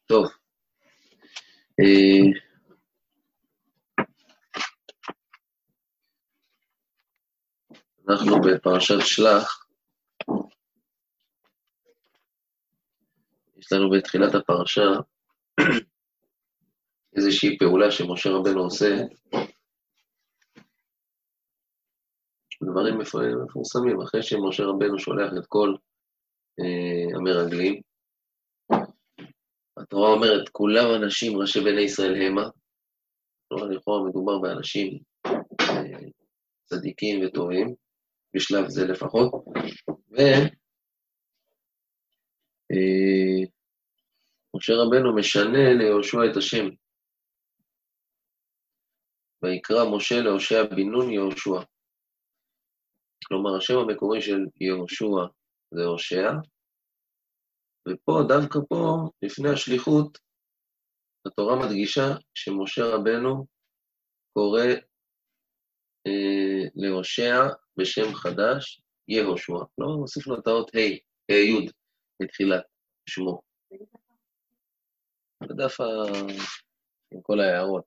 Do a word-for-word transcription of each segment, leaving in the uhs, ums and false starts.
טוב, אה, אנחנו בפרשת שלח. יש לנו בתחילת הפרשה איזושהי פעולה שמשה רבנו עושה, דברים מפורסמים, אחרי שמשה רבנו שולח את כל אה, המרגלים. התורה אומרת, כולם אנשים ראשי בני ישראל המה, כלומר לכאורה מדובר באנשים אה, צדיקים וטובים, בשלב זה לפחות, ומשה אה, רבנו משנה ליהושע את השם, ויקרא משה להושע בן נון יהושע. כלומר, השם המקורי של יהושע זה הושע, ופה, דווקא פה, לפני השליחות, התורה מדגישה שמשה רבנו קורא אה, להושע בשם חדש, יהושע. לא מוסיף לו את האות ה', ה' י', בתחילת שמו. בדף ה... עם כל ההערות.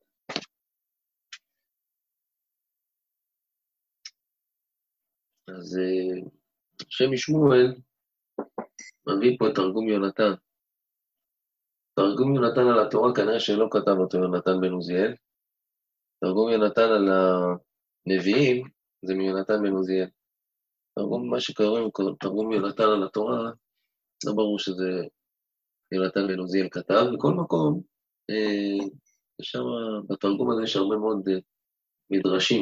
אז אה, השם משמואל מביא פה את תרגום יונתן. תרגום יונתן על התורה כנראה שלא כתב אותו יונתן בן עוזיאל. תרגום יונתן על הנביאים זה מיונתן בן עוזיאל. תרגום, מה שקוראים תרגום יונתן על התורה, לא ברור שזה יונתן בן עוזיאל כתב. בכל מקום, אה, שם בתרגום הזה יש הרבה מאוד אה, מדרשים.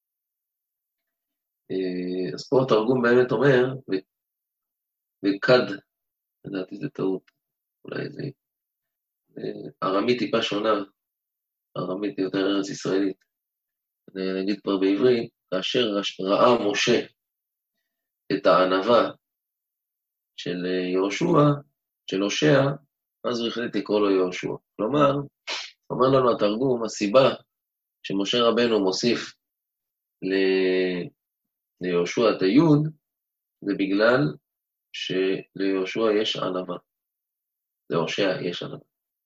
אה, אז פה התרגום באמת אומר, ו- וכד, לדעתי זה טעות, אולי זה אה, ארמית טיפה שונה, ארמית יותר ארץ ישראלית. אני אגיד כבר בעברית, כאשר ראה משה את הענווה של יהושע, של הושע, אז הוא החליט לקרוא לו יהושע. כלומר, אומר לנו התרגום, הסיבה שמשה רבנו מוסיף ל- ליהושע את היוד, זה בגלל שליהושע יש ענווה. להושע יש ענווה.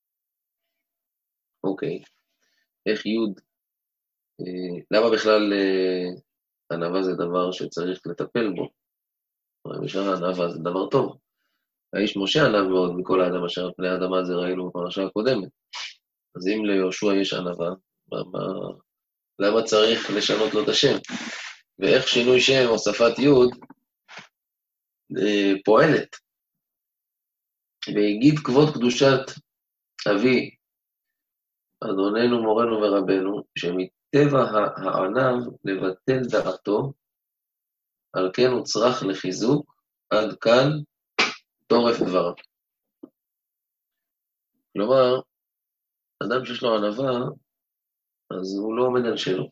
אוקיי, איך יוד? אה, למה בכלל אה, ענווה זה דבר שצריך לטפל בו? בשביל ענווה זה דבר טוב. האיש משה ענב מאוד מכל האדם אשר על פני האדמה, זה ראינו בפרשה הקודמת. אז אם ליהושע יש ענווה, מה, מה, למה צריך לשנות לו את השם? ואיך שינוי שם, הוספת יוד, אה, פועלת. והגיד כבוד קדושת אבי, אדוננו מורנו ורבנו, שמטבע הענב לבטל דעתו, על כן הוא צריך לחיזוק, עד כאן תורף דבריו. כלומר, אדם שיש לו ענווה, אז הוא לא עומד על שלו.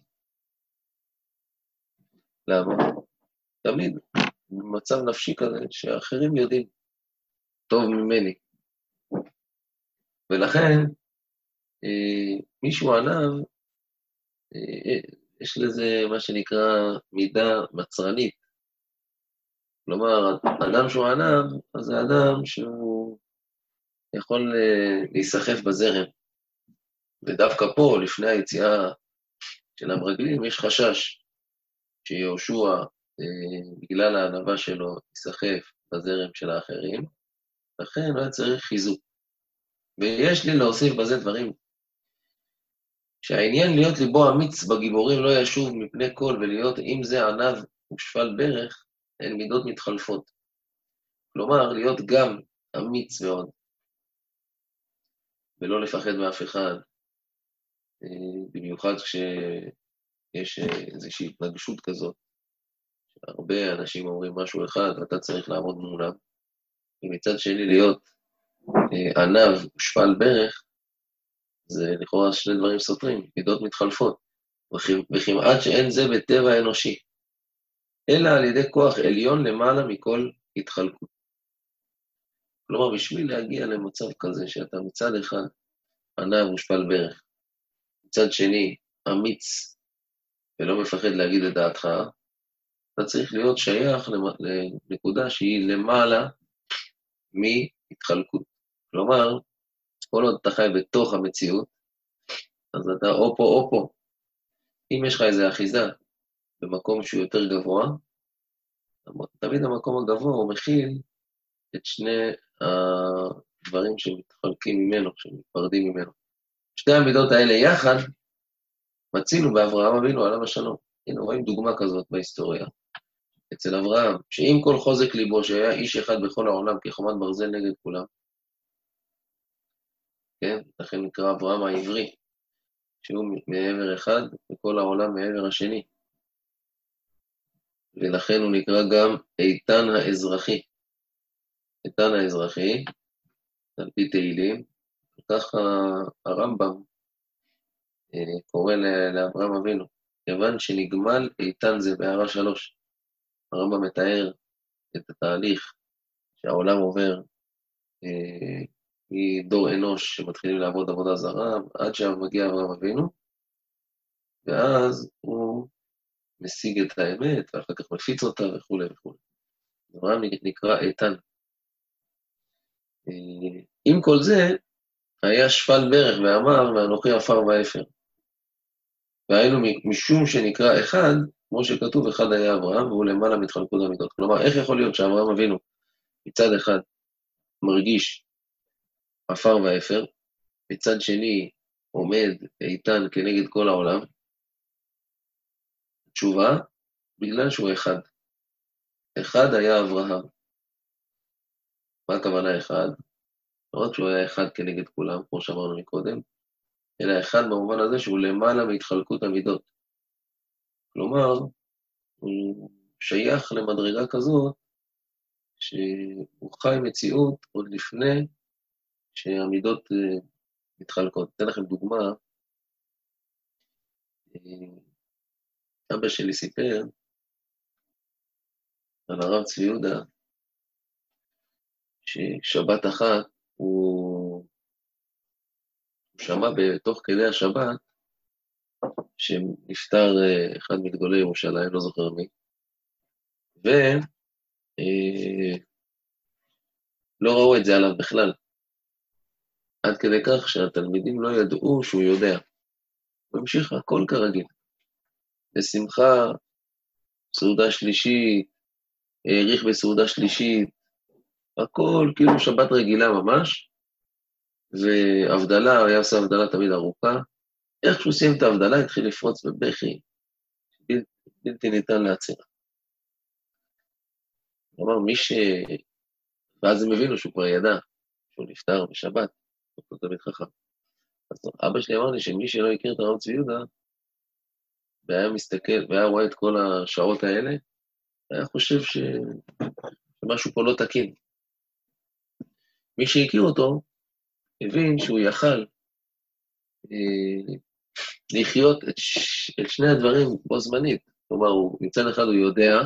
למה? תמיד במצב נפשי כזה, שאחרים יודעים טוב ממני. ולכן, אה, מישהו ענב, אה, יש לזה מה שנקרא מידה מצרנית. כלומר, אדם שהוא ענב, אז זה אדם שהוא יכול אה, להיסחף בזרם. ודווקא פה, לפני היציאה של המרגלים, יש חשש שיהושע, אה, בגלל הענווה שלו, ייסחף בזרם של האחרים, לכן הוא היה צריך חיזוק. ויש לי להוסיף בזה דברים, שהעניין להיות ליבו אמיץ בגיבורים לא ישוב מפני כל, ולהיות אם זה ענב ושפל ברך, הן מידות מתחלפות. כלומר, להיות גם אמיץ מאוד, ולא לפחד מאף אחד, במיוחד כשיש איזושהי התנגשות כזאת, הרבה אנשים אומרים משהו אחד, ואתה צריך לעמוד מולם, ומצד שני להיות ענב ושפל ברך, זה לכאורה שני דברים סותרים, מידות מתחלפות, וכמעט שאין זה בטבע האנושי, אלא על ידי כוח עליון למעלה מכל התחלקות. כלומר, בשביל להגיע למצב כזה, שאתה מצד אחד ענב ושפל ברך, מצד שני אמיץ ולא מפחד להגיד את דעתך, אתה צריך להיות שייך לנקודה שהיא למעלה מהתחלקות. כלומר, כל עוד אתה חי בתוך המציאות, אז אתה או פה או פה. אם יש לך איזו אחיזה במקום שהוא יותר גבוה, תמיד המקום הגבוה הוא מכיל את שני הדברים שמתחלקים ממנו, שמתפרדים ממנו. שתי המידות האלה יחד, מצינו באברהם אבינו עליו השלום. הנה, רואים דוגמה כזאת בהיסטוריה. אצל אברהם, שעם כל חוזק ליבו, שהיה איש אחד בכל העולם, כחומת ברזל נגד כולם, כן? לכן נקרא אברהם העברי, שהוא מעבר אחד, וכל העולם מעבר השני. ולכן הוא נקרא גם איתן האזרחי. איתן האזרחי, על פי תהילים, וככה הרמב"ם קורא לאברהם אבינו, כיוון שנגמל איתן זה בהערה שלוש. הרמב"ם מתאר את התהליך שהעולם עובר אה, מדור אנוש שמתחילים לעבוד עבודה זרה, עד שמגיע אברהם אבינו, ואז הוא משיג את האמת, ואחר כך מפיץ אותה וכו' וכו'. אברהם נקרא איתן. אה, עם כל זה, היה שפל ברך ואמר, ואנוכי עפר ואפר. והיינו משום שנקרא אחד, כמו שכתוב, אחד היה אברהם, והוא למעלה מתחלקות המידות. כלומר, איך יכול להיות שאברהם אבינו מצד אחד מרגיש עפר ואפר, מצד שני עומד איתן כנגד כל העולם? תשובה, בגלל שהוא אחד. אחד היה אברהם. מה הכוונה אחד? לא רק שהוא היה אחד כנגד כולם, כמו שאמרנו מקודם, אלא אחד במובן הזה שהוא למעלה מהתחלקות המידות. כלומר, הוא שייך למדרגה כזאת, שהוא חי מציאות עוד לפני שהמידות מתחלקות. אתן לכם דוגמה, אבא שלי סיפר על הרב צבי יהודה, ששבת אחת הוא שמע בתוך כדי השבת, שנפטר אחד מגדולי ירושלים, לא זוכר מי, ולא ראו את זה עליו בכלל, עד כדי כך שהתלמידים לא ידעו שהוא יודע. הוא המשיך הכל כרגיל. בשמחה, סעודה שלישית, העריך בסעודה שלישית, הכל כאילו שבת רגילה ממש, והבדלה, היה עושה הבדלה תמיד ארוכה, איך שהוא סיים את ההבדלה, התחיל לפרוץ בבכי, בלתי ניתן לעצירה. הוא אמר, מי ש... ואז הם הבינו שהוא כבר ידע, שהוא נפטר בשבת, הוא תמיד חכם. אז אבא שלי אמר לי שמי שלא הכיר את הרב צבי יהודה, והיה מסתכל, והיה רואה את כל השעות האלה, היה חושב ש... שמשהו פה לא תקין. מי שהכיר אותו, הבין שהוא יכל אה, לחיות את, ש... את שני הדברים בו זמנית. כלומר, הוא, מצד אחד הוא יודע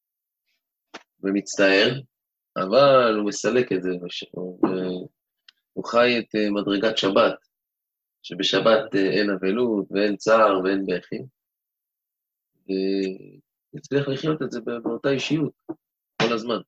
ומצטער, אבל הוא מסלק את זה, הוא, הוא חי את מדרגת שבת, שבשבת אין אבלות ואין צער ואין בכי, והצליח לחיות את זה באותה אישיות כל הזמן.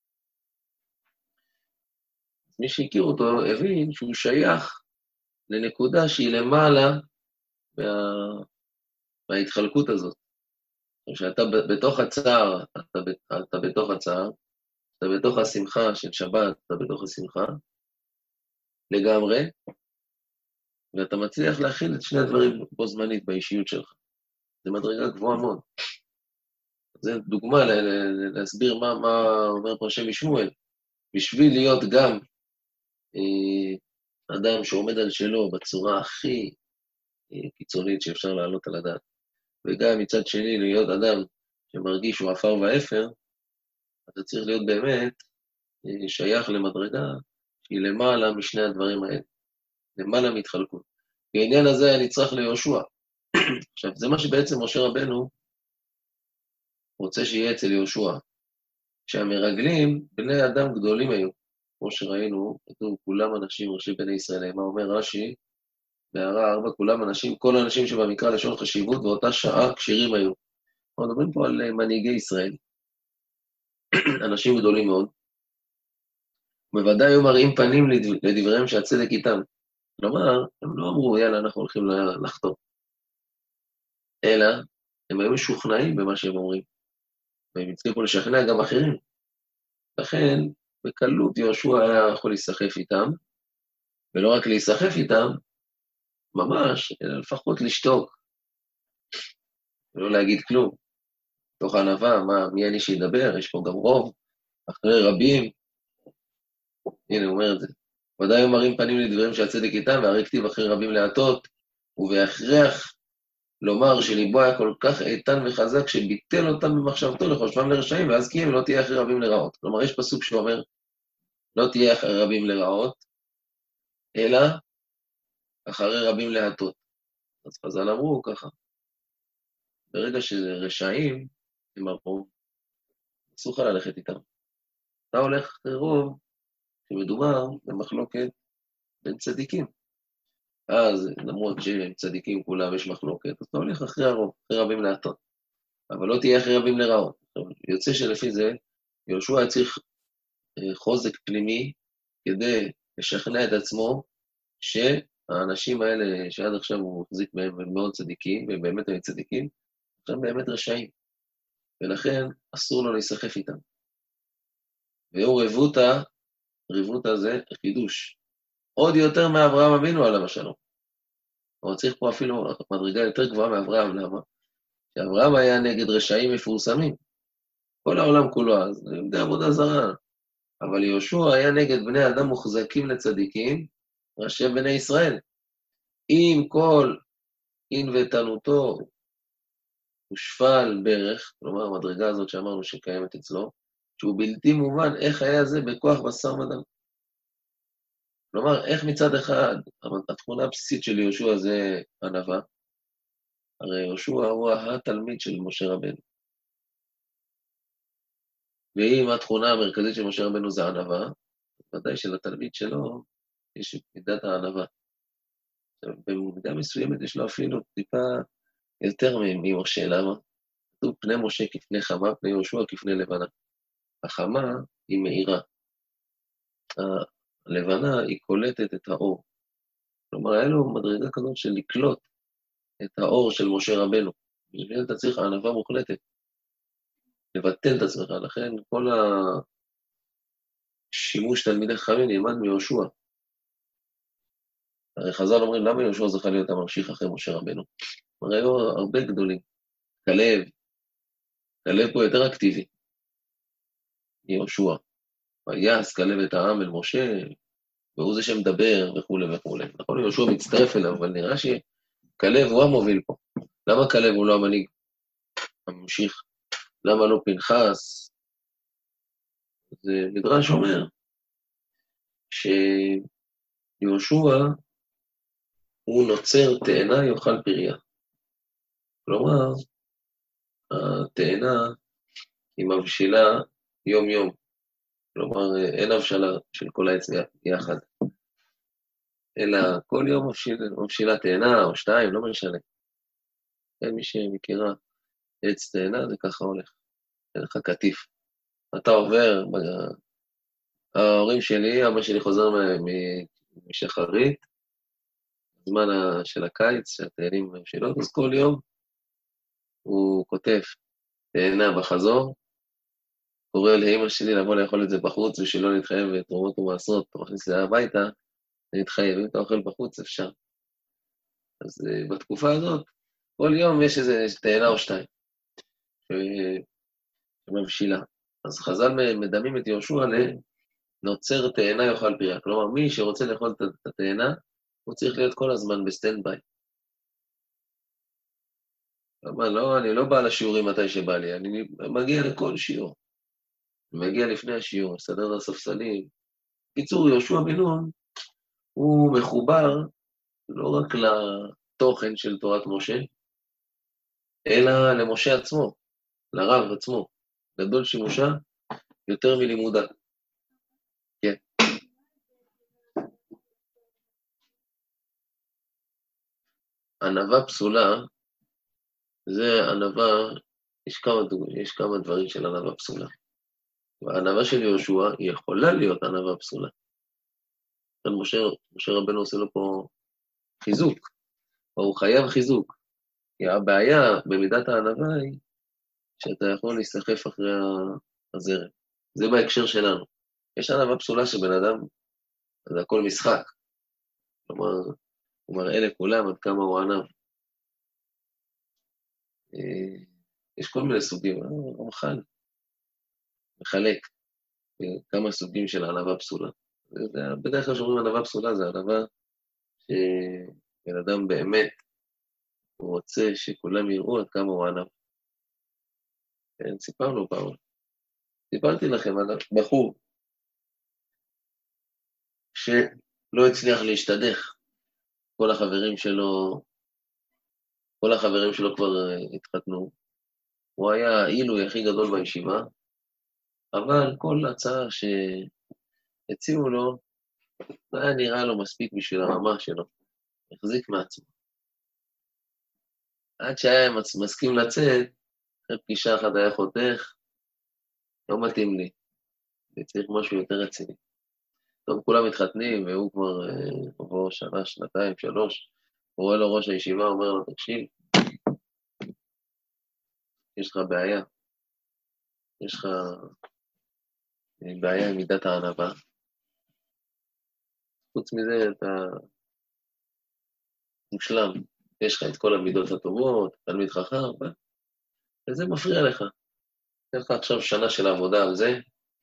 מי שהכיר אותו הבין שהוא שייך לנקודה שהיא למעלה מה... מההתחלקות הזאת. כשאתה בתוך הצער, אתה, אתה בתוך הצער, אתה בתוך השמחה של שבת, אתה בתוך השמחה, לגמרי, ואתה מצליח להכיל את שני הדברים בו זמנית באישיות שלך. זה מדרגה גבוהה מאוד. זה דוגמה להסביר מה, מה אומר פה השם משמואל. בשביל להיות גם אה, אדם שעומד על שלו בצורה הכי אה, קיצונית שאפשר לעלות על הדעת, וגם מצד שני להיות אדם שמרגיש שהוא עפר ואפר, אתה צריך להיות באמת אה, שייך למדרגה שהיא למעלה משני הדברים האלה, למעלה מתחלקות. בעניין הזה אני צריך ליהושע. עכשיו, זה מה שבעצם משה רבנו רוצה שיהיה אצל יהושע. שהמרגלים, בני אדם גדולים היו, כמו שראינו, כתוב, כולם אנשים, ראשי בני ישראל, מה אומר רש"י? בהערה ארבע, כולם אנשים, כל האנשים שבמקרא לשון חשיבות, ואותה שעה כשירים היו. אנחנו מדברים פה על מנהיגי ישראל, אנשים גדולים מאוד, בוודאי היו מראים פנים לדבריהם שהצדק איתם. כלומר, הם לא אמרו, יאללה, אנחנו הולכים לחתום, אלא הם היו משוכנעים במה שהם אומרים, והם הצליחו לשכנע גם אחרים. לכן, בקלות יהושע היה יכול להיסחף איתם, ולא רק להיסחף איתם, ממש, אלא לפחות לשתוק, ולא להגיד כלום. תוך ענווה, מה, מי אני שידבר? יש פה גם רוב, אחרי רבים. הנה, הוא אומר את זה. ודאי הם מראים פנים לדברים שהצדק איתם, והרי כתיב אחרי רבים להטות, ובהכרח לומר שליבו היה כל כך איתן וחזק, שביטל אותם במחשבתו לחושבם לרשעים, ואז כי הם לא תהיה אחרי רבים לרעות. כלומר, יש פסוק שאומר, לא תהיה אחרי רבים לרעות, אלא אחרי רבים להטות. אז חז"ל אמרו ככה, ברגע שזה רשעים, הם הרוב, אסור לך ללכת איתם. אתה הולך אחרי רוב, שמדובר במחלוקת בין צדיקים. אז למרות שהם צדיקים כולם יש מחלוקת, אז אתה הולך אחרי הרוב, אחרי רבים להטות. אבל לא תהיה אחרי רבים לרעות. יוצא שלפי זה, יהושע היה צריך חוזק פנימי כדי לשכנע את עצמו שהאנשים האלה שעד עכשיו הוא מחזיק מהם הם מאוד צדיקים, והם באמת היו צדיקים, הם באמת רשעים. ולכן אסור לו להיסחף איתם. והוא רבותא, רבותא זה חידוש. עוד יותר מאברהם אבינו עליו השלום. הוא צריך פה אפילו מדרגה יותר גבוהה מאברהם, למה? כי אברהם היה נגד רשעים מפורסמים. כל העולם כולו אז, זה עבודה זרה. אבל יהושע היה נגד בני אדם מוחזקים לצדיקים, ראשי בני ישראל. אם כל אין ותנותו הושפל ברך, כלומר המדרגה הזאת שאמרנו שקיימת אצלו, שהוא בלתי מובן איך היה זה בכוח בשר ודם. כלומר, איך מצד אחד, התכונה הבסיסית של יהושע זה ענווה, הרי יהושע הוא התלמיד של משה רבנו. ואם התכונה המרכזית של משה רבנו זה ענווה, ודאי שלתלמיד שלו יש מידת הענווה. במידה מסוימת יש לו אפילו טיפה יותר ממשה, למה? כתוב פני משה כפני חמה, פני יהושע כפני לבנה. החמה היא מאירה. הלבנה היא קולטת את האור. כלומר, היה לו מדרגה כזאת של לקלוט את האור של משה רבנו. בשביל אתה צריך ענווה מוחלטת. לבטל את עצמך, לכן כל השימוש תלמידי חכמים נלמד מיהושע. הרי חז"ל אומרים, למה יהושע זכה להיות הממשיך אחרי משה רבנו? הרי היו הרבה גדולים. כלב, כלב פה יותר אקטיבי. יהושע. ויעש כלב את העם אל משה, והוא זה שמדבר וכו' וכו'. נכון, יהושע מצטרף אליו, אבל נראה שכלב הוא המוביל פה. למה כלב הוא לא המנהיג הממשיך? למה לא פנחס? זה מדרש אומר שיהושע הוא נוצר תאנה יאכל פריה. כלומר, התאנה היא מבשילה יום יום. כלומר, אין הבשלה של כל העץ יחד. אלא כל יום מבשיל, מבשילה תאנה או שתיים, לא משנה. אין מי שמכירה עץ תאנה, זה ככה הולך. אין לך קטיף. אתה עובר, ההורים שלי, אבא שלי חוזר משחרית, זמן של הקיץ, שהתאנים מבשילות, אז כל יום הוא כותב תאנה בחזור, קורא לאמא שלי לבוא לאכול את זה בחוץ, ושלא נתחייב בתרומות ומעשרות, אתה מכניס לזה הביתה, נתחייב, אם אתה אוכל בחוץ, אפשר. אז בתקופה הזאת, כל יום יש איזה תאנה או שתיים, שמבשילה. אז חז"ל מדמים את יהושע לנוצר תאנה יאכל פריה. כלומר, מי שרוצה לאכול את התאנה, הוא צריך להיות כל הזמן בסטנד ביי. אבל לא, אני לא בא לשיעורים מתי שבא לי, אני מגיע לכל שיעור. אני מגיע לפני השיעור, מסדר לספסלים. קיצור, יהושע בן נון, הוא מחובר לא רק לתוכן של תורת משה, אלא למשה עצמו, לרב עצמו. גדול שימושה יותר מלימודה. כן. ענווה פסולה, זה ענווה, יש כמה, יש כמה דברים של ענווה פסולה. והענווה של יהושע היא יכולה להיות ענווה פסולה. לכן משה, משה רבנו עושה לו פה חיזוק, או הוא חייב חיזוק. כי הבעיה במידת הענווה היא שאתה יכול להיסחף אחרי הזרם. זה בהקשר שלנו. יש ענווה פסולה שבן אדם, זה הכל משחק. כלומר, הוא מראה לכולם עד כמה הוא ענב. יש כל מיני סוגים, הוא מחל, מחלק כמה סוגים של ענווה פסולה. בדרך כלל שאומרים ענווה פסולה, זה ענווה שבן אדם באמת, הוא רוצה שכולם יראו עד כמה הוא ענב. כן, סיפרנו פעם. סיפרתי לכם על בחור שלא הצליח להשתדך. כל החברים שלו, כל החברים שלו כבר התחתנו. הוא היה העילוי הכי גדול בישיבה, אבל כל הצעה שהציעו לו, זה היה נראה לו מספיק בשביל הרמה שלו. החזיק מעצמו. עד שהיה מסכים לצאת, אחרי פגישה אחת היה חותך, לא מתאים לי. אני צריך משהו יותר רציני. טוב, כולם מתחתנים, והוא כבר עבור שנה, שנתיים, שלוש. הוא רואה לו ראש הישיבה, אומר לו, תקשיב, יש לך בעיה. יש לך בעיה עם מידת הענווה. חוץ מזה, אתה מושלם. יש לך את כל המידות הטובות, תלמיד חכם, וזה מפריע לך. יש לך עכשיו שנה של עבודה על זה,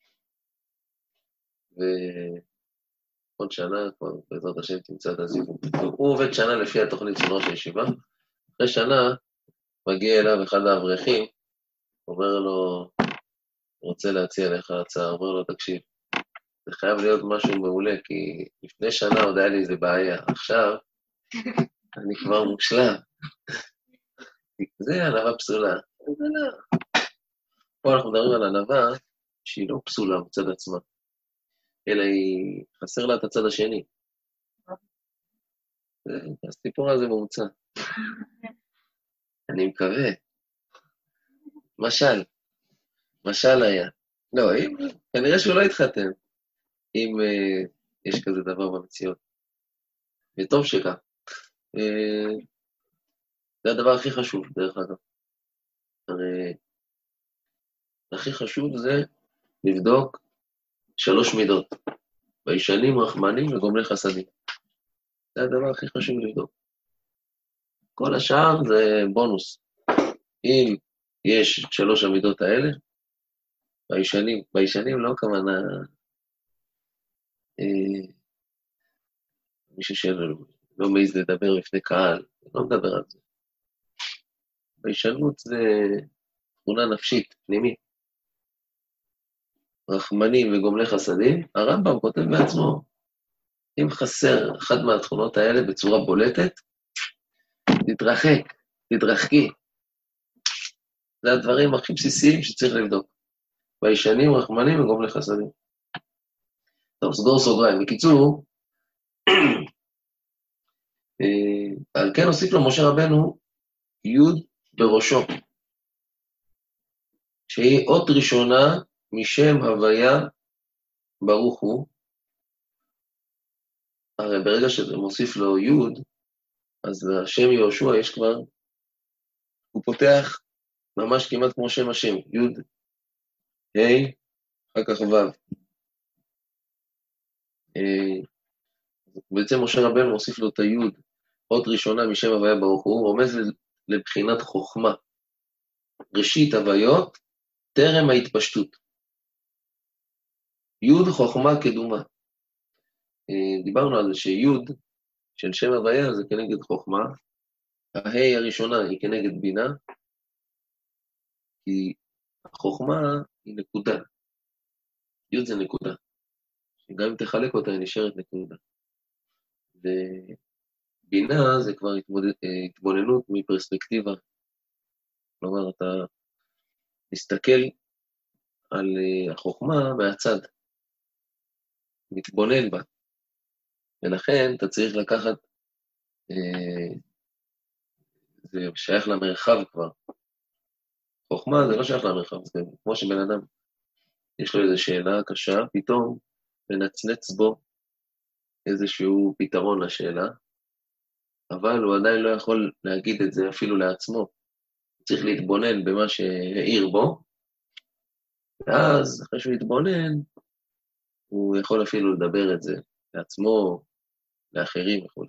ועוד שנה, כבר בעזרת השם תמצא את הזיווג. הוא עובד שנה לפי התוכנית של ראש הישיבה, אחרי שנה מגיע אליו אחד האברכים, אומר לו, רוצה להציע לך הצעה, אומר לו, תקשיב, זה חייב להיות משהו מעולה, כי לפני שנה עוד היה לי איזה בעיה, עכשיו אני כבר מושלם. זה ענווה פסולה. זה לא. פה אנחנו מדברים על ענווה שהיא לא פסולה מצד עצמה, אלא היא חסר לה את הצד השני. הסיפור הזה מומצא. אני מקווה. משל. משל היה. לא, אם, כנראה שהוא לא התחתן, אם uh, יש כזה דבר במציאות. וטוב שכך. Uh, זה הדבר הכי חשוב, דרך אגב. הרי הכי חשוב זה לבדוק שלוש מידות. ביישנים, רחמנים וגומלי חסדים. זה הדבר הכי חשוב לבדוק. כל השאר זה בונוס. אם יש שלוש המידות האלה, ביישנים, ביישנים לא כמנה, אה, מישהו שלא מעז לדבר לפני קהל, לא מדבר על זה. ביישנות זה תכונה נפשית, פנימית. רחמנים וגומלי חסדים, הרמב"ם כותב בעצמו, אם חסר אחת מהתכונות האלה בצורה בולטת, תתרחק, תתרחקי. זה הדברים הכי בסיסיים שצריך לבדוק. ביישנים, רחמנים וגומלי חסדים. טוב, סגור סוגריים. בקיצור, על כן הוסיף לו משה רבנו י' בראשו, שהיא אות ראשונה משם הוויה ברוך הוא. הרי ברגע שזה מוסיף לו י', אז השם יהושע יש כבר, הוא פותח ממש כמעט כמו שם השם, י' ה' אחר כך ו'. בעצם משה רבנו מוסיף לו את הי' אות ראשונה משם הוויה ברוך הוא, הוא רומז לבחינת חוכמה. ראשית הוויות, טרם ההתפשטות. י' חוכמה קדומה. דיברנו על זה שי' של שם הוויה זה כנגד חוכמה, הה' הראשונה היא כנגד בינה, כי החוכמה היא נקודה. י' זה נקודה. גם אם תחלק אותה, היא נשארת נקודה. ובינה זה כבר התבוננות מפרספקטיבה. כלומר, אתה מסתכל על החוכמה מהצד, מתבונן בה. ולכן אתה צריך לקחת, זה שייך למרחב כבר. חוכמה זה לא שייך למרחב, זה כמו שבן אדם יש לו איזו שאלה קשה, פתאום לנצנץ בו איזשהו פתרון לשאלה, אבל הוא עדיין לא יכול להגיד את זה אפילו לעצמו. צריך להתבונן במה שהעיר בו, ואז אחרי שהוא יתבונן, הוא יכול אפילו לדבר את זה לעצמו, לאחרים וכו'.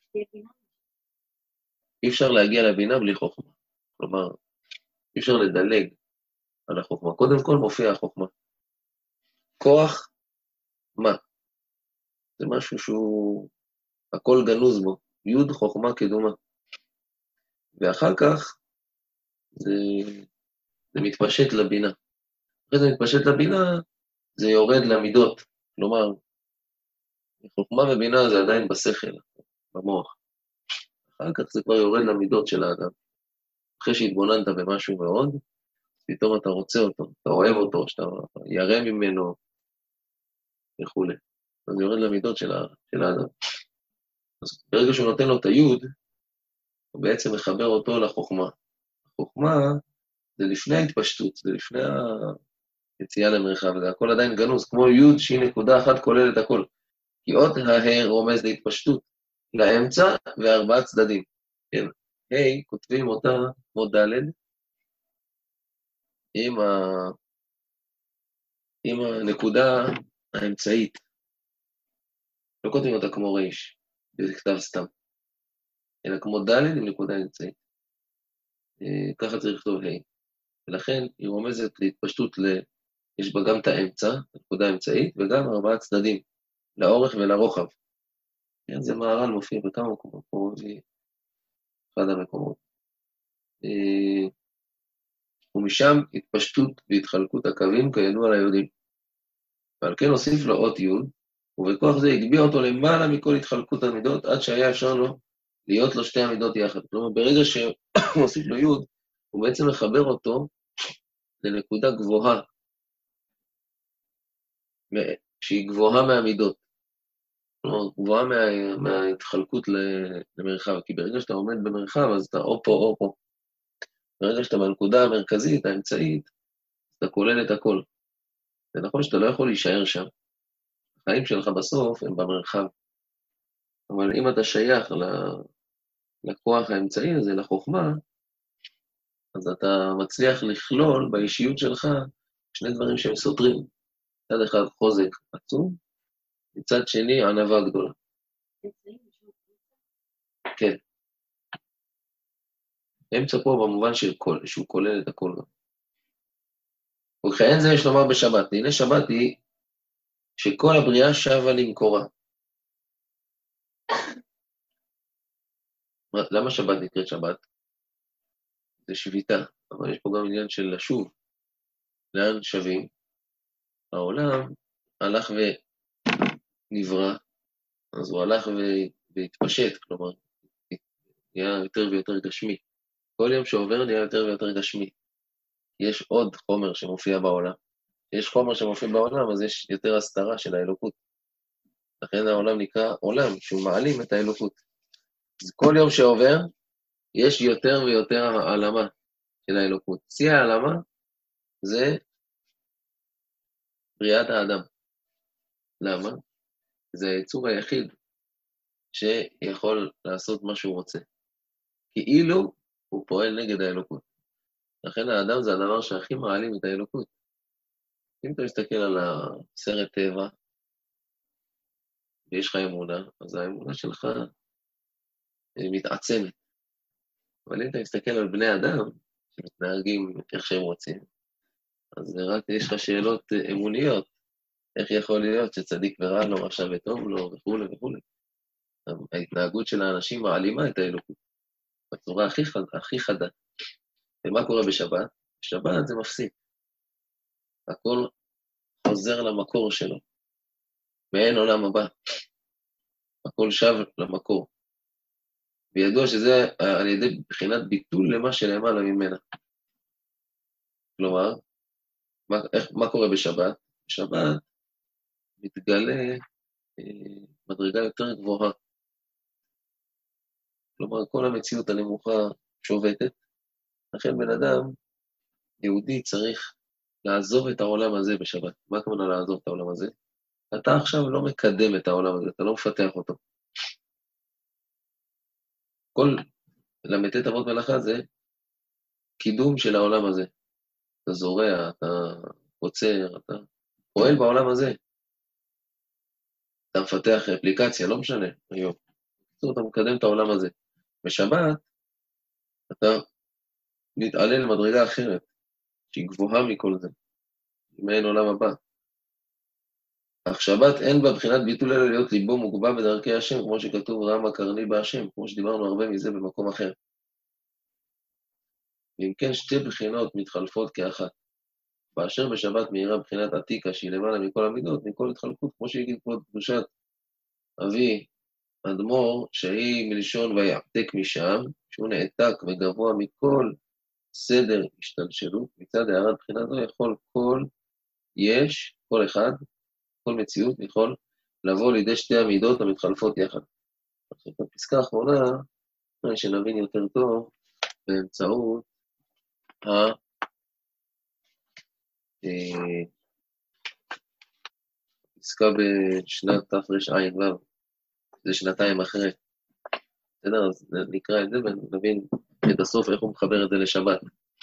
אי אפשר להגיע לבינה בלי חוכמה. כלומר, אי אפשר לדלג על החוכמה. קודם כל מופיע החוכמה. כוח, מה? זה משהו שהוא, הכל גנוז בו. יוד חוכמה קדומה. ואחר כך, זה, זה מתפשט לבינה. אחרי זה מתפשט לבינה, זה יורד למידות. כלומר, חוכמה ובינה זה עדיין בשכל, במוח. אחר כך זה כבר יורד למידות של האדם. אחרי שהתבוננת במשהו מאוד, פתאום אתה רוצה אותו, אתה אוהב אותו, שאתה ירא ממנו, וכו'. אז זה יורד למידות של, ה, של האדם. אז ברגע שהוא נותן לו את היוד, הוא בעצם מחבר אותו לחוכמה. החוכמה זה לפני ההתפשטות, זה לפני היציאה למרחב, זה הכל עדיין גנוז, כמו יוד שהיא נקודה אחת כוללת הכל. כי עוד ההר רומז להתפשטות, לאמצע וארבעה צדדים. כן, ה' כותבים אותה כמו ד' עם, ה... עם הנקודה האמצעית. לא כותבים אותה כמו ריש, זה כתב סתם. אלא כמו ד' עם נקודה אמצעית. ככה צריך לכתוב ה'. ולכן היא רומזת להתפשטות, ל... יש בה גם את האמצע, נקודה אמצעית, וגם ארבעה צדדים, לאורך ולרוחב. כן, זה מהר"ל מופיע בכמה מקומות, פה אחד המקומות. ומשם התפשטות והתחלקות הקווים כידוע ליהודים. ועל כן הוסיף לו אות י', ובכוח זה הגביה אותו למעלה מכל התחלקות המידות, עד שהיה אפשר לו להיות לו שתי המידות יחד. כלומר, ברגע שהוא הוסיף לו י', הוא בעצם מחבר אותו לנקודה גבוהה, שהיא גבוהה מהמידות. כלומר, גבוהה מה, מההתחלקות למרחב, כי ברגע שאתה עומד במרחב, אז אתה או פה או פה. ברגע שאתה בנקודה המרכזית, האמצעית, אתה כולל את הכל. זה נכון שאתה לא יכול להישאר שם. החיים שלך בסוף הם במרחב. אבל אם אתה שייך לכוח האמצעי הזה, לחוכמה, אז אתה מצליח לכלול באישיות שלך שני דברים שהם סותרים. מצד אחד חוזק עצום, מצד שני ענווה גדולה. כן. אמצע פה במובן של כל, שהוא כולל את הכל. וכן זה יש לומר בשבת. הנה שבת היא שכל הבריאה שווה למקורה. למה שבת נקראת שבת? זה שביתה, אבל יש פה גם עניין של לשוב. לאן שווים? העולם הלך ונברא, אז הוא הלך והתפשט, כלומר, נהיה יותר ויותר גשמי. כל יום שעובר נהיה יותר ויותר גשמי. יש עוד חומר שמופיע בעולם. יש חומר שמופיע בעולם, אז יש יותר הסתרה של האלוקות. לכן העולם נקרא עולם, שהוא מעלים את האלוקות. אז כל יום שעובר, יש יותר ויותר העלמה של האלוקות. שיא העלמה זה בריאת האדם. למה? זה היצור היחיד שיכול לעשות מה שהוא רוצה. כאילו הוא פועל נגד האלוקות. לכן האדם זה הדבר שהכי מעלים את האלוקות. אם אתה מסתכל על הסרט טבע, ויש לך אמונה, אז האמונה שלך מתעצמת. אבל אם אתה מסתכל על בני אדם, שמתנהגים איך שהם רוצים, אז רק יש לך שאלות אמוניות, איך יכול להיות שצדיק ורע לו, רשע וטוב לו, וכו' וכו'. ההתנהגות של האנשים מעלימה את האלוקות, בצורה הכי, חד, הכי חדה. ומה קורה בשבת? בשבת זה מפסיק. הכל חוזר למקור שלו. ואין עולם הבא. הכל שב למקור. וידוע שזה על ידי בחינת ביטול למה שלמעלה ממנה. כלומר, מה, איך, מה קורה בשבת? בשבת מתגלה אה, מדרגה יותר גבוהה. כלומר, כל המציאות הנמוכה שובתת. לכן בן אדם, יהודי, צריך לעזוב את העולם הזה בשבת. מה הכוונה לעזוב את העולם הזה? אתה עכשיו לא מקדם את העולם הזה, אתה לא מפתח אותו. כל למתת אבות מלאכה זה קידום של העולם הזה. אתה זורע, אתה עוצר, אתה פועל בעולם הזה. אתה מפתח אפליקציה, לא משנה, היום. אתה מקדם את העולם הזה. בשבת, אתה מתעלה למדרגה אחרת, שהיא גבוהה מכל זה, מעין עולם הבא. אך שבת אין בה בחינת ביטול אלא להיות ליבו מוגבה בדרכי השם, כמו שכתוב רמה קרני בהשם, כמו שדיברנו הרבה מזה במקום אחר. ואם כן, שתי בחינות מתחלפות כאחת. באשר בשבת מהירה בחינת עתיקה, שהיא למעלה מכל המידות, מכל התחלפות, כמו שהגיד כבוד קדושת אבי אדמו"ר, שהיא מלשון ויעתק משם, שהוא נעתק וגבוה מכל סדר השתלשלות, מצד הערת בחינה זו יכול כל יש, כל אחד, כל מציאות יכול לבוא לידי שתי המידות המתחלפות יחד. עכשיו, בפסקה האחרונה, שנבין יותר טוב, באמצעות ה... פסקה בשנת תרע"ו, זה שנתיים אחרי. בסדר, אז נקרא את זה ונבין את הסוף איך הוא מחבר את זה לשבת.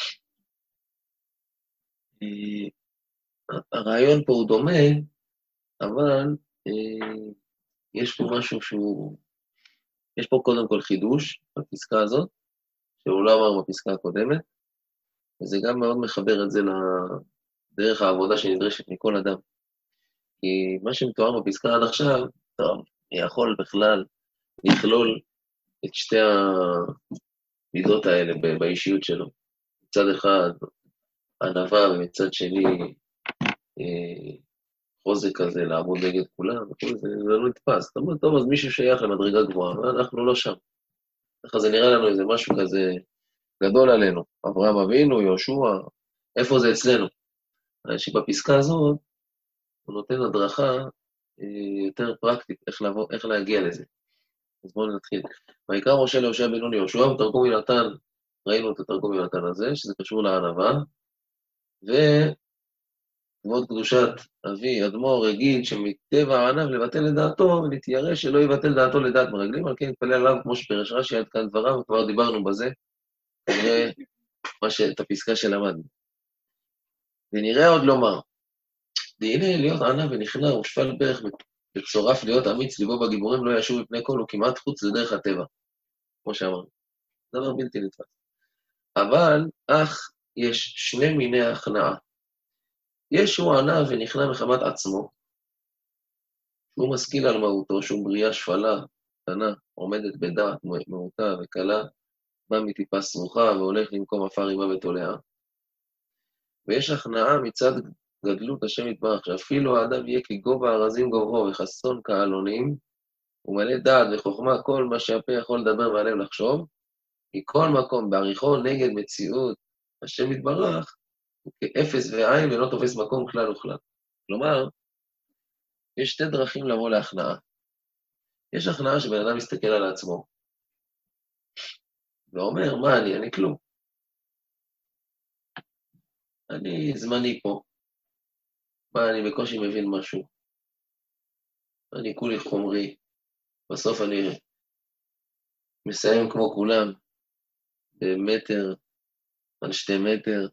הרעיון פה הוא דומה, אבל יש פה משהו שהוא... יש פה קודם כל חידוש בפסקה הזאת, שהוא לא אמר בפסקה הקודמת, וזה גם מאוד מחבר את זה לדרך העבודה שנדרשת מכל אדם. כי מה שמתואר בפסקה עד עכשיו, טוב, יכול בכלל לכלול את שתי המידות האלה באישיות שלו. מצד אחד, ענווה, ומצד שני, חוזק כזה, לעמוד נגד כולם, וכל זה, זה לא נתפס. אתה אומר, טוב, אז מישהו שייך למדרגה גבוהה, ואנחנו לא שם. ככה זה נראה לנו איזה משהו כזה גדול עלינו. אברהם אבינו, יהושע, איפה זה אצלנו? שבפסקה הזאת, הוא נותן הדרכה יותר פרקטית, איך, לבוא, איך להגיע לזה. אז בואו נתחיל. ויקרא משה ליהושע בן נון יהושע, ותרגום יונתן, ראינו את התרגום יונתן הזה, שזה קשור לענווה, וכבוד קדושת אבי אדמו"ר הגיד שמטבע הענב לבטל את דעתו, ונתיירא שלא יבטל דעתו לדעת מרגלים, על כן נתפלל עליו כמו שפרש רש"י עד כאן דבריו, וכבר דיברנו בזה, נראה מה ש... את הפסקה שלמדנו. ונראה עוד לומר, והנה להיות ענב ונכנע ושפל ברך וצורף להיות אמיץ ליבו בגיבורים לא ישוב מפני כל, הוא כמעט חוץ לדרך הטבע, כמו שאמרנו. דבר בלתי נתפס. אבל, אך, יש שני מיני הכנעה. יש הוא ענב ונכנע מחמת עצמו, שהוא משכיל על מהותו, שהוא בריאה שפלה, קטנה, עומדת בדעת, מהותה וקלה, בא מטיפה סרוכה והולך למקום עפר עמה ותולעה. ויש הכנעה מצד גדלות השם יתברך, שאפילו האדם יהיה כגובה ארזים גובהו וחסון כעלונים, ומלא דעת וחוכמה כל מה שהפה יכול לדבר והלב לחשוב, מכל מקום בעריכו נגד מציאות השם יתברך, הוא כאפס ועין ולא תופס מקום כלל וכלל. כלומר, יש שתי דרכים לבוא להכנעה. יש הכנעה שבן אדם מסתכל על עצמו, ואומר, מה אני? אני כלום. אני זמני פה. מה, אני בקושי מבין משהו. אני כולי חומרי. בסוף אני מסיים כמו כולם, במטר, על שתי מטר.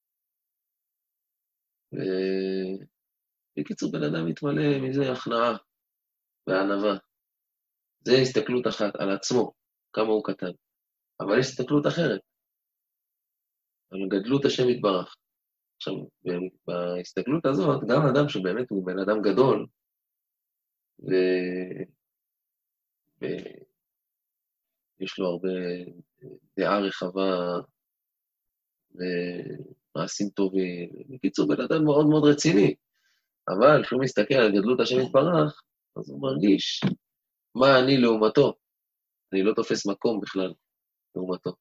ובקיצור, בן אדם מתמלא מזה הכנעה וענווה. זה הסתכלות אחת על עצמו, כמה הוא קטן. אבל יש הסתכלות אחרת, על גדלות השם יתברך. עכשיו, בהסתכלות הזאת, גם אדם שבאמת הוא בן אדם גדול, ויש לו הרבה דעה רחבה, ומעשים טובים, בקיצור, בן אדם מאוד מאוד רציני. אבל כשהוא מסתכל על גדלות השם יתברך, אז הוא מרגיש, מה אני לעומתו? אני לא תופס מקום בכלל לעומתו.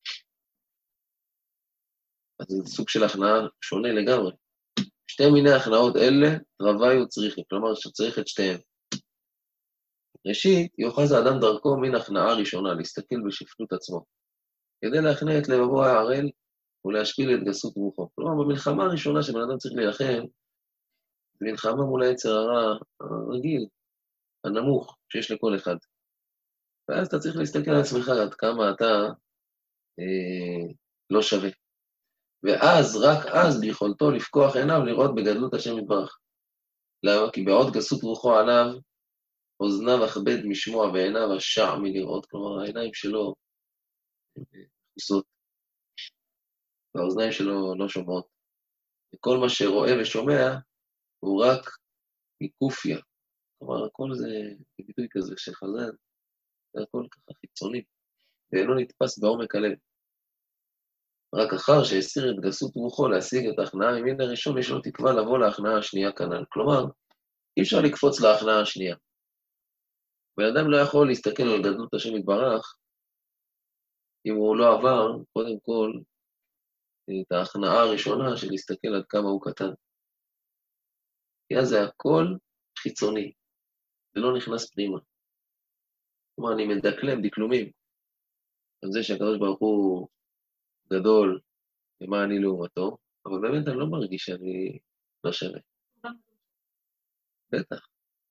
אז זה סוג של הכנעה שונה לגמרי. שתי מיני הכנעות אלה, רבי וצריכים, כלומר שצריך את שתיהם. ראשית, יוחז האדם דרכו מן הכנעה ראשונה, להסתכל בשפלות עצמו, כדי להכנע את לבבו הערל ולהשפיל את גסות רוחו. כלומר, במלחמה הראשונה שבן אדם צריך להילחם, זה מלחמה מול היצר הרע הרגיל, הנמוך, שיש לכל אחד. ואז אתה צריך להסתכל על עצמך עד כמה אתה אה, לא שווה. ואז, רק אז, ביכולתו לפקוח עיניו לראות בגדלות השם יתברך. למה? כי בעוד גסות רוחו עליו, אוזניו אכבד משמוע ועיניו השע מלראות. כלומר, העיניים שלו חוסות, והאוזניים שלו לא שומעות. וכל מה שרואה ושומע הוא רק מקופיה. כלומר, הכל זה ביטוי כזה של חז"ל, זה הכל ככה חיצוני, ואינו נתפס בעומק הלב. רק אחר שהסיר את גסות רוחו להשיג את ההכנעה ממין הראשון, יש לו תקווה לבוא להכנעה השנייה כנ"ל. כלומר, אי אפשר לקפוץ להכנעה השנייה. ואדם לא יכול להסתכל על גדלות השם יתברך, אם הוא לא עבר, קודם כל, את ההכנעה הראשונה של להסתכל עד כמה הוא קטן. כי אז זה הכל חיצוני, זה לא נכנס פנימה. כלומר, אני מדקלם דקלומים, על זה שהקדוש ברוך הוא גדול, ומה אני לעומתו, אבל באמת אני לא מרגיש שאני לא שווה. בטח.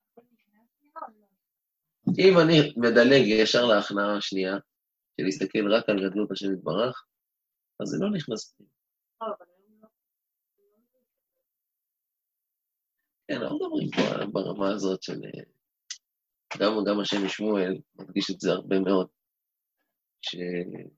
אם אני מדלג ישר להכנעה השנייה, של להסתכל רק על גדלות השם יתברך, אז זה לא נכנס פנימה. כן, אנחנו מדברים פה ברמה הזאת של... גם, גם השם משמואל מדגיש את זה הרבה מאוד, שהיה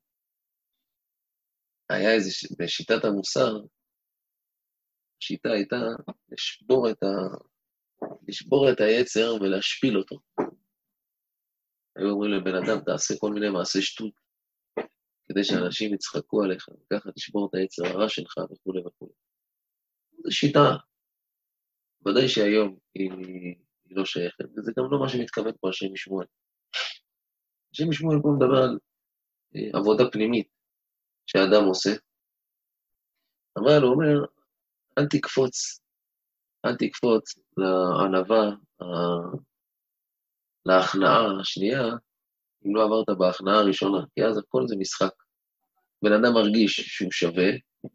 איזה, בשיטת המוסר, השיטה הייתה לשבור את, ה, לשבור את היצר ולהשפיל אותו. היו אומרים לבן אדם, תעשה כל מיני מעשי שטות, כדי שאנשים יצחקו עליך, וככה תשבור את היצר הרע שלך וכו' וכו'. זו שיטה, ודאי שהיום היא, היא לא שייכת, וזה גם לא מה שמתכוון פה השם משמואל. השם משמואל פה מדבר על עבודה פנימית שהאדם עושה, אבל הוא אומר, אל תקפוץ, אל תקפוץ לענווה, להכנעה השנייה, אם לא עברת בהכנעה הראשונה, כי אז הכל זה משחק. בן אדם מרגיש שהוא שווה,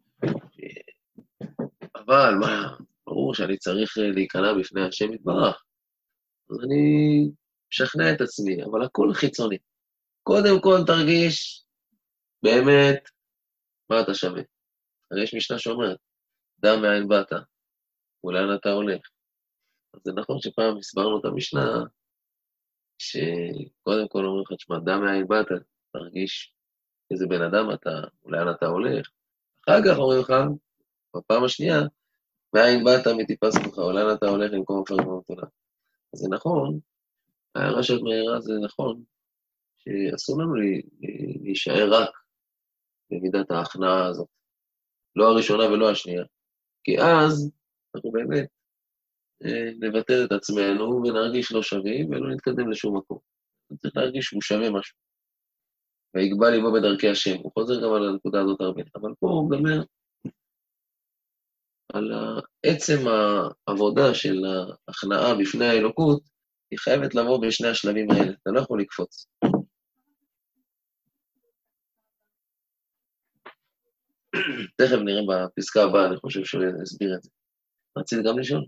אבל מה, ברור שאני צריך להיכנע בפני השם יתברך, אז אני משכנע את עצמי, אבל הכל חיצוני. קודם כל תרגיש באמת מה אתה שווה. הרי יש משנה שאומרת, דע מאין באת, ולאן אתה הולך. אז זה נכון שפעם הסברנו את המשנה, שקודם כל אומרים לך, תשמע, דע מאין באת, תרגיש איזה בן אדם אתה, ולאן אתה הולך. אחר כך אומרים לך, בפעם השנייה, מאין באת מטיפס לך, ולאן אתה הולך למקום הפרק במתונה. אז זה נכון, ההערה שאת מהירה זה נכון, שאסור לנו להישאר רק במידת ההכנעה הזאת. לא הראשונה ולא השנייה. כי אז אנחנו באמת נבטל את עצמנו ונרגיש לא שווים ולא נתקדם לשום מקום. צריך להרגיש שהוא שווה משהו. ויגבה ליבו בדרכי השם. הוא חוזר גם על הנקודה הזאת הרבה. אבל פה הוא מדבר על עצם העבודה של ההכנעה בפני האלוקות, היא חייבת לבוא בשני השלבים האלה. אתה לא יכול לקפוץ. תכף נראה בפסקה הבאה, אני חושב שהוא יסביר את זה. רצית גם לשאול?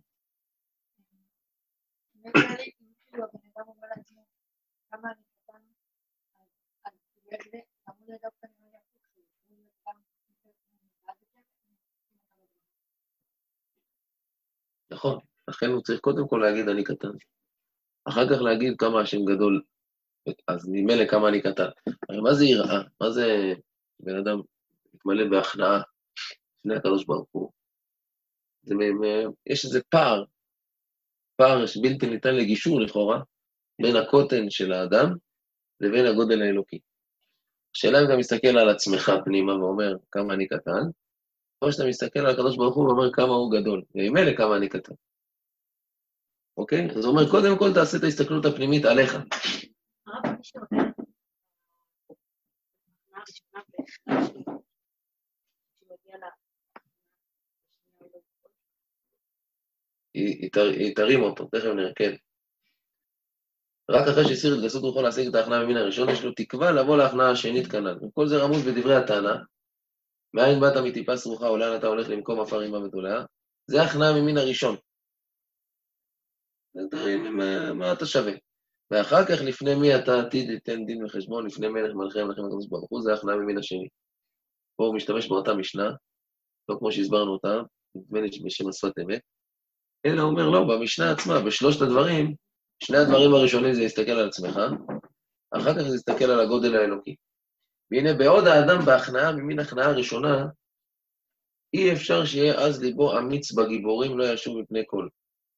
נכון, לכן הוא צריך קודם כל להגיד אני קטן. אחר כך להגיד כמה השם גדול, אז ממילא כמה אני קטן. הרי מה זה יראה? מה זה בן אדם מתמלא בהכנעה לפני הקדוש ברוך הוא? זה, יש איזה פער, פער שבלתי ניתן לגישור לכאורה, בין הקוטן של האדם לבין הגודל האלוקי. השאלה אם אתה מסתכל על עצמך פנימה ואומר כמה אני קטן, או שאתה מסתכל על הקדוש ברוך הוא ואומר כמה הוא גדול, וממילא כמה אני קטן. אוקיי? אז הוא אומר, קודם כל תעשה את ההסתכלות הפנימית עליך. היא תרים אותו, תכף נראה, כן. רק אחרי שהסיר את גסות רוחו להשיג את ההכנעה ממין הראשון, יש לו תקווה לבוא להכנעה השנית כנ"ל. וכל זה רמוז בדברי התנא, מאין באת מטיפס רוחה, או לאן אתה הולך למקום עפר אימה ותולעה, זה ההכנעה ממין הראשון. תראה מה, מה אתה שווה. ואחר כך, לפני מי אתה עתיד ליתן דין וחשבון, לפני מלך מלכי המלכים הקדוש ברוך הוא, זה הכנעה ממין השני. פה הוא משתמש באותה משנה, לא כמו שהסברנו אותה, נדמה לי בשם השפת אמת, אלא הוא אומר, לא, במשנה עצמה, בשלושת הדברים, שני הדברים הראשונים זה להסתכל על עצמך, אחר כך זה להסתכל על הגודל האלוקי. והנה, בעוד האדם בהכנעה, ממין הכנעה הראשונה, אי אפשר שיהיה אז ליבו אמיץ בגיבורים, לא ישוב מפני כל.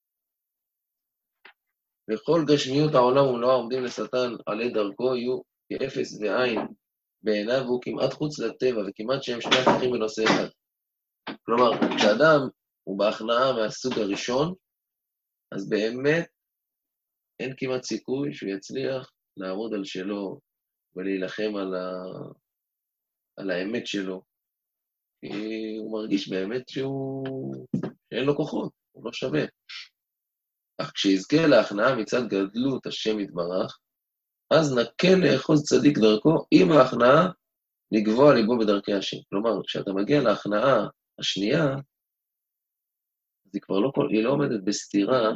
וכל גשמיות העולם ומלואה עומדים לשטן עלי דרכו, יהיו כאפס ועין בעיניו, והוא כמעט חוץ לטבע, וכמעט שהם שני הפכים בנושא אחד. כלומר, כשאדם הוא בהכנעה מהסוג הראשון, אז באמת אין כמעט סיכוי שהוא יצליח לעמוד על שלו ולהילחם על, ה... על האמת שלו. כי הוא מרגיש באמת שהוא... שאין לו כוחות, הוא לא שווה. אך כשיזכה להכנעה מצד גדלות השם יתברך, אז נקל לאחוז צדיק דרכו עם ההכנעה לגבוע ליבו בדרכי השם. כלומר, כשאתה מגיע להכנעה השנייה, אז היא כבר לא, היא לא עומדת בסתירה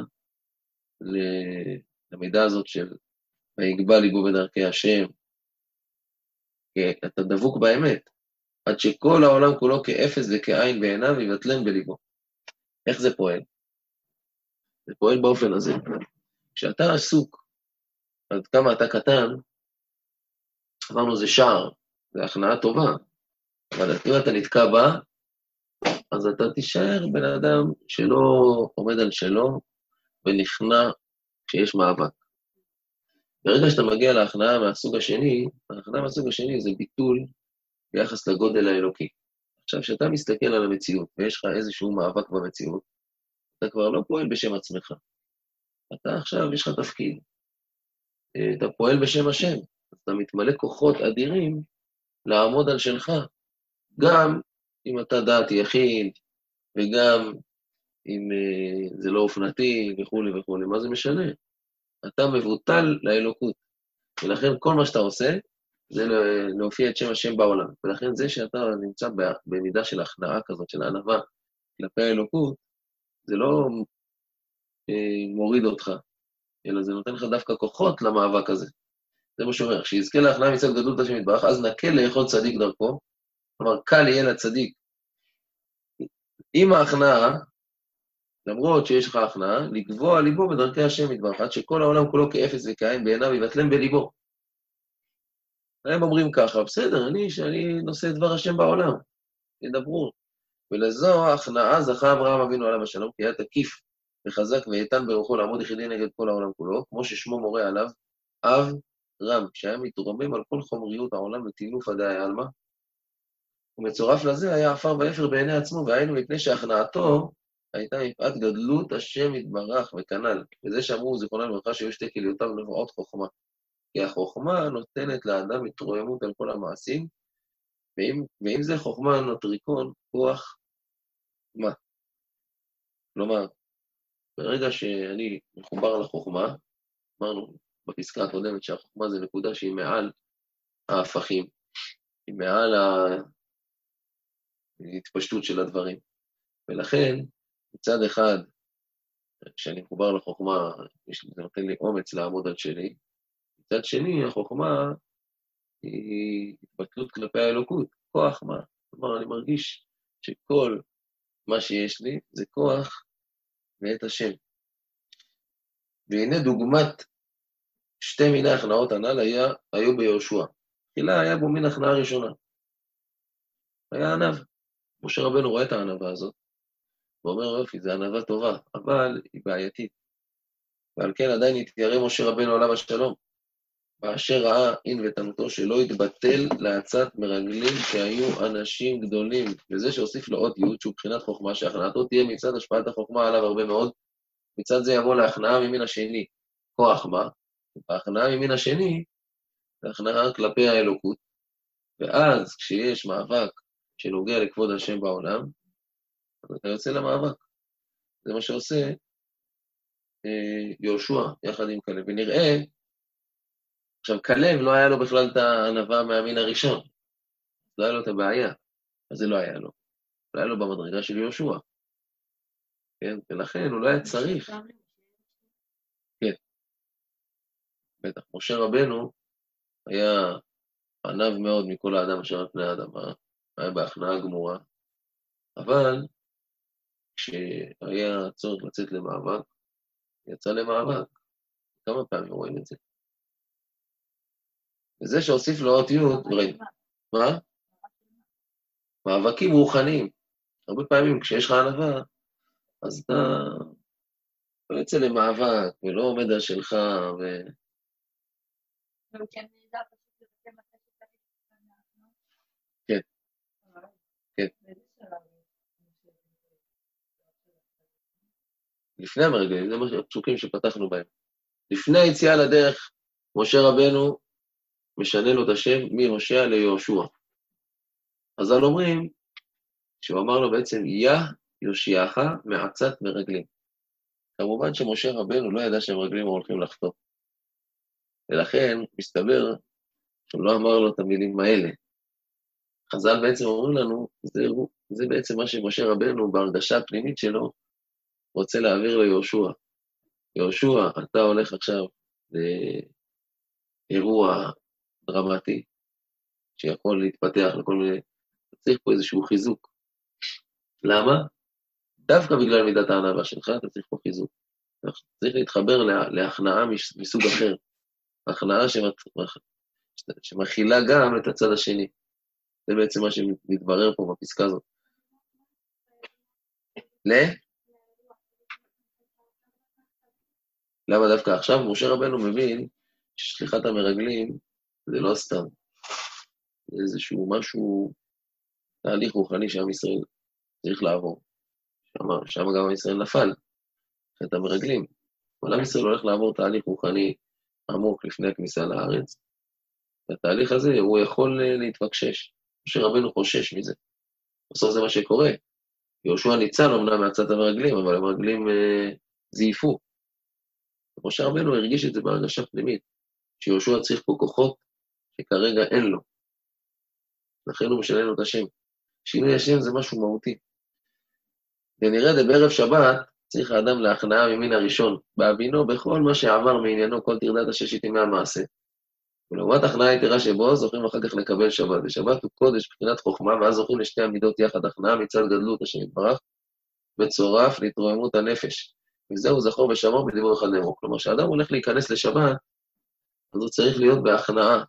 למידה הזאת של ויגבע ליבו בדרכי השם, כי אתה דבוק באמת, עד שכל העולם כולו כאפס וכעין בעיניו יבטלן בליבו. איך זה פועל? זה פועל באופן הזה. כשאתה עסוק, עד כמה אתה קטן, אמרנו זה שער, זה הכנעה טובה, אבל אם אתה נתקע בה, אז אתה תישאר בן אדם שלא עומד על שלו, ונכנע כשיש מאבק. ברגע שאתה מגיע להכנעה מהסוג השני, ההכנעה מהסוג השני זה ביטול ביחס לגודל האלוקי. עכשיו, כשאתה מסתכל על המציאות, ויש לך איזשהו מאבק במציאות, אתה כבר לא פועל בשם עצמך. אתה עכשיו, יש לך תפקיד. אתה פועל בשם השם. אתה מתמלא כוחות אדירים לעמוד על שלך. גם אם אתה דעת יחיד, וגם אם uh, זה לא אופנתי וכו' וכו', מה זה משנה? אתה מבוטל לאלוקות. ולכן כל מה שאתה עושה, זה להופיע את שם השם בעולם. ולכן זה שאתה נמצא במידה של הכנעה כזאת, של הענווה, כלפי האלוקות, זה לא uh, מוריד אותך, אלא זה נותן לך דווקא כוחות למאבק הזה. זה מה שאומר, כשיזכה להכנעה מצד גדלות השם יתברך, אז נקל לאכול צדיק דרכו, כלומר, קל יהיה לצדיק. עם ההכנעה, למרות שיש לך הכנעה, לגבוע ליבו בדרכי השם יתברך, עד שכל העולם כולו כאפס וכעין בעיניו יבטלם בליבו. הם אומרים ככה, בסדר, אני, שאני נושא את דבר השם בעולם, ידברו. ולזו ההכנעה זכה אברהם אבינו עליו השלום, כי היה תקיף וחזק ואיתן ברוחו לעמוד יחידי נגד כל העולם כולו, כמו ששמו מורה עליו, אב רם, שהיה מתרומם על כל חומריות העולם וטינוף הדעי עלמא, ומצורף לזה היה עפר ואפר בעיני עצמו, והיינו מפני שהכנעתו הייתה מפאת גדלות השם יתברך וכנ"ל. וזה שאמרו זיכרונם לברכה שהיו שתי כליותיו נבואות חוכמה. כי החוכמה נותנת לאדם התרוממות על כל המעשים, ואם, ואם זה חוכמה נוטריקון, כוח מה? כלומר, ברגע שאני מחובר לחוכמה, אמרנו בפסקה הקודמת שהחוכמה זה נקודה שהיא מעל ההפכים, היא מעל ההתפשטות של הדברים. ולכן, מצד אחד, כשאני מחובר לחוכמה, זה נותן לי אומץ לעמוד על שלי, מצד שני, החוכמה היא התבטלות כלפי האלוקות, כוח מה? כלומר, אני מרגיש שכל מה שיש לי זה כוח מאת השם. והנה דוגמת שתי מיני הכנעות הנ"ל היה, היו ביהושע. תחילה היה בו מין הכנעה ראשונה. היה ענב. משה רבנו רואה את הענבה הזאת, ואומר, יופי, זו ענבה טובה, אבל היא בעייתית. ועל כן עדיין התיירא משה רבנו עליו השלום, באשר ראה אין ותנותו שלא התבטל לעצת מרגלים שהיו אנשים גדולים, וזה שהוסיף לו עוד י' שהוא בחינת חוכמה, שהכנעתו תהיה מצד השפעת החוכמה עליו הרבה מאוד, מצד זה יבוא להכנעה ממין השני. כוח מה? ההכנעה ממין השני, זה הכנעה כלפי האלוקות, ואז כשיש מאבק שנוגע לכבוד השם בעולם, אז אתה יוצא למאבק. זה מה שעושה אה, יהושע יחד עם כלב. ונראה, עכשיו כלב לא היה לו בכלל את הענווה מהמין הראשון, לא היה לו את הבעיה, אז זה לא היה לו. לא היה לו במדרגה של יהושע. כן? ולכן הוא לא היה צריך. כן, בטח. משה רבנו היה ענב מאוד מכל האדם אשר על פני האדמה, היה בהכנעה גמורה, אבל כשהיה צורך לצאת למאבק, יצא למאבק. כמה פעמים רואים את זה. וזה שהוסיף לו אות י', ראינו. מה? מאבקים רוחניים. הרבה פעמים כשיש לך ענווה, אז אתה לא יוצא למאבק, ולא עומד על שלך, ו... כן, כן. לפני המרגלים, זה מה הפסוקים שפתחנו בהם. לפני היציאה לדרך, משה רבנו משנה לו את השם מהושע ליהושע. חז"ל אומרים, שהוא אמר לו בעצם, יה יושיעך מעצת מרגלים. כמובן שמשה רבנו לא ידע שהמרגלים הולכים לחטוא. ולכן מסתבר שהוא לא אמר לו את המילים האלה. חז"ל בעצם אומרים לנו, זה, זה בעצם מה שמשה רבנו בהרגשה הפנימית שלו רוצה להעביר ליהושע. יהושע, אתה הולך עכשיו לאירוע דרמטי, שיכול להתפתח לכל מיני, צריך פה איזשהו חיזוק. למה? דווקא בגלל מידת הענווה שלך, אתה צריך פה חיזוק. צריך להתחבר להכנעה מסוג אחר. הכנעה שמכילה גם את הצד השני. זה בעצם מה שמתברר פה בפסקה הזאת. ל? למה דווקא עכשיו? משה רבנו מבין ששליחת המרגלים זה לא סתם. זה איזשהו משהו, תהליך רוחני שעם ישראל צריך לעבור. שם, שם גם עם ישראל נפל, את המרגלים. אבל עם ישראל הולך לעבור תהליך רוחני עמוק לפני הכניסה לארץ. והתהליך הזה הוא יכול להתפקשש. משה רבנו חושש מזה. בסוף זה מה שקורה. יהושע ניצל אומנם מהצד המרגלים, אבל המרגלים אה, זייפו. משה רבנו הרגיש את זה בהרגשה פנימית, שיהושע צריך פה כוחות שכרגע אין לו. לכן הוא משנה לו את השם. שינוי השם זה משהו מהותי. ונראה זה בערב שבת, צריך האדם להכנעה ממין הראשון, בהבינו בכל מה שעבר מעניינו כל תרדת הששת ימי המעשה. ולעומת הכנעה היתרה שבו, זוכים אחר כך לקבל שבת. ושבת הוא קודש בחינת חוכמה, ואז זוכים לשתי המידות יחד, הכנעה מצד גדלות השם יתברך, וצורף להתרוממות הנפש. וזהו זכור ושמור בדיבור אחד נאמרו. כלומר, כשאדם הולך להיכנס לשבת, אז הוא צריך להיות בהכנעה.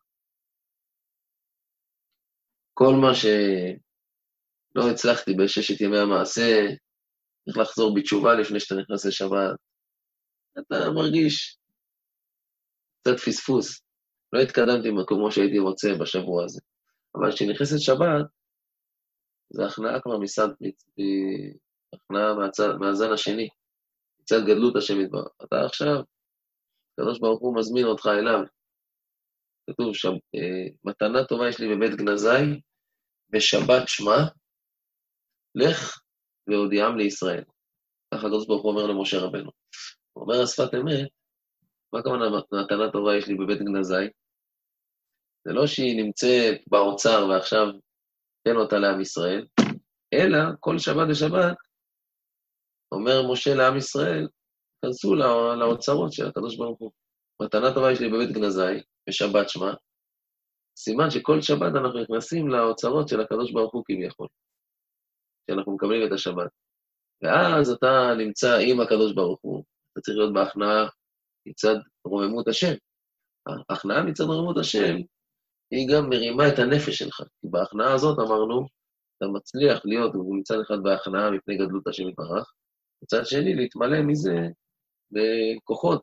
כל מה שלא הצלחתי בששת ימי המעשה, צריך לחזור בתשובה לפני שאתה נכנס לשבת. אתה מרגיש קצת פספוס. לא התקדמתי כמו שהייתי רוצה בשבוע הזה. אבל כשנכנסת שבת, זה הכנעה כבר מסד, הכנעה מהזן השני, מצד גדלות השם יתברך. אתה עכשיו, הקדוש ברוך הוא מזמין אותך אליו. כתוב שם, מתנה טובה יש לי בבית גנזי, בשבת שמה, לך והודיעם לישראל. ככה הקדוש ברוך הוא אומר למשה רבנו. הוא אומר השפת אמת, מה כמובן מתנה טובה יש לי בבית גנזי? זה לא שהיא נמצאת באוצר ועכשיו תן אותה לעם ישראל, אלא כל שבת ושבת, אומר משה לעם ישראל, כנסו לא, לאוצרות של הקדוש ברוך הוא. מתנה טובה יש לי בבית גנזי, בשבת שמה, סימן שכל שבת אנחנו נכנסים לאוצרות של הקדוש ברוך הוא כביכול, שאנחנו מקבלים את השבת. ואז אתה נמצא עם הקדוש ברוך הוא, אתה צריך להיות בהכנעה מצד רוממות השם. ההכנעה מצד רוממות השם, היא גם מרימה את הנפש שלך. כי בהכנעה הזאת אמרנו, אתה מצליח להיות, הוא מצד אחד בהכנעה מפני גדלות השם יתברך, מצד שני להתמלא מזה בכוחות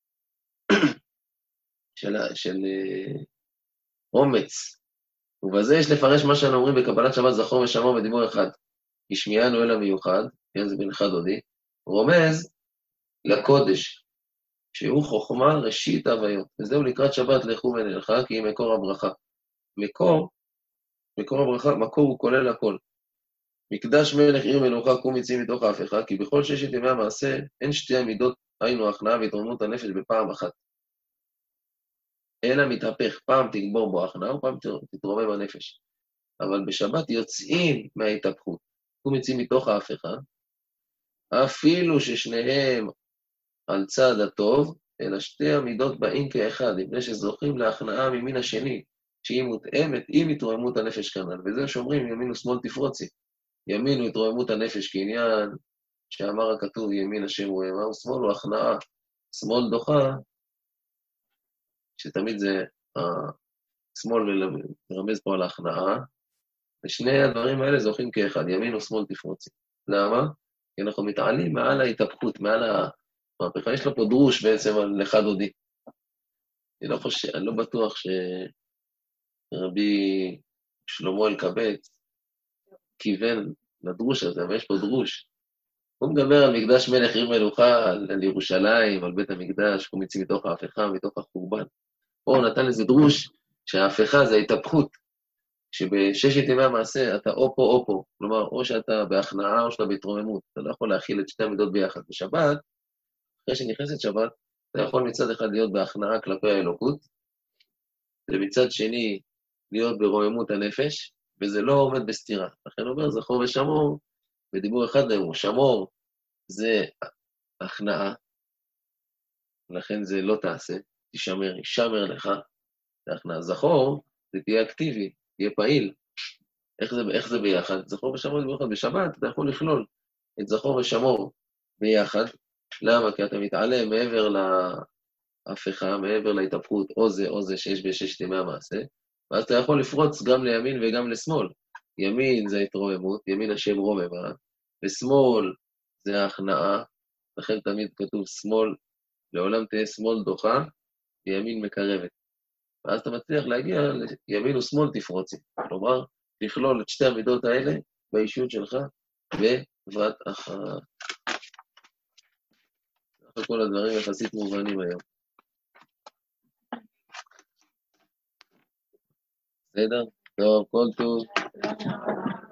של, של אומץ. ובזה יש לפרש מה שאנו אומרים בקבלת שבת זכור ושמור בדיבור אחד. השמיענו אל המיוחד, כן, זה בן אחד הודי, רומז לקודש, שהוא חוכמה ראשית הוויות. וזהו לקראת שבת לכו ונלכה, כי היא מקור הברכה. מקור, מקור הברכה, מקור הוא כולל הכל. מקדש מלך עיר מלוכה קום יצאים מתוך ההפכה, כי בכל ששת ימי המעשה אין שתי המידות, היינו הכנעה והתרוממות הנפש בפעם אחת. אלא מתהפך, פעם תגבור בו הכנעה ופעם תתרומם הנפש. אבל בשבת יוצאים מההתהפכות, קום יצאים מתוך ההפכה, אפילו ששניהם על צד הטוב, אלא שתי המידות באים כאחד, מפני שזוכים להכנעה ממין השני, שהיא מותאמת עם התרוממות הנפש כנ"ל. וזה שאומרים ימין ושמאל תפרוצי. ימין הוא התרוממות הנפש כעניין, שאמר הכתוב ימין השם הוא אימה, ושמאל הוא הכנעה. שמאל דוחה, שתמיד זה, השמאל מרמז פה על ההכנעה, ושני הדברים האלה זוכים כאחד, ימין ושמאל תפרוצי. למה? כי אנחנו מתעלים מעל ההתהפכות, מעל המהפכה. יש לו פה דרוש בעצם על אחד עודי. אני לא חושב, אני לא בטוח שרבי שלמה אלקבץ כיוון לדרוש הזה, אבל יש פה דרוש. הוא מדבר על מקדש מלך עיר מלוכה, על, על ירושלים, על בית המקדש, הוא מציא מתוך ההפכה, מתוך החורבן. פה הוא נתן לזה דרוש, שההפכה זה ההתהפכות, שבששת ימי המעשה אתה או פה או פה, כלומר, או שאתה בהכנעה או שאתה בהתרוממות, אתה לא יכול להכיל את שתי המידות ביחד. בשבת, אחרי שנכנסת שבת, אתה יכול מצד אחד להיות בהכנעה כלפי האלוקות, ומצד שני להיות ברוממות הנפש, וזה לא עומד בסתירה. לכן הוא אומר, זכור ושמור, בדיבור אחד נאמרו, שמור זה הכנעה, לכן זה לא תעשה, תשמר, ישמר לך, זה הכנעה. זכור, זה תהיה אקטיבי, תהיה פעיל. איך זה, איך זה ביחד? זכור ושמור ביחד. בשבת אתה יכול לכלול את זכור ושמור ביחד. למה? כי אתה מתעלם מעבר להפכה, מעבר להתהפכות, או זה או זה שיש בששת ימי המעשה, ואז אתה יכול לפרוץ גם לימין וגם לשמאל. ימין זה התרוממות, ימין השם רוממה, ושמאל זה ההכנעה, לכן תמיד כתוב שמאל, לעולם תהיה שמאל דוחה, וימין מקרבת. ואז אתה מצליח להגיע לימין ושמאל תפרוצי. כלומר, לכלול את שתי המידות האלה באישיות שלך בבת אחת. אחרי כל הדברים יחסית מובנים היום. בסדר? טוב, כל טוב.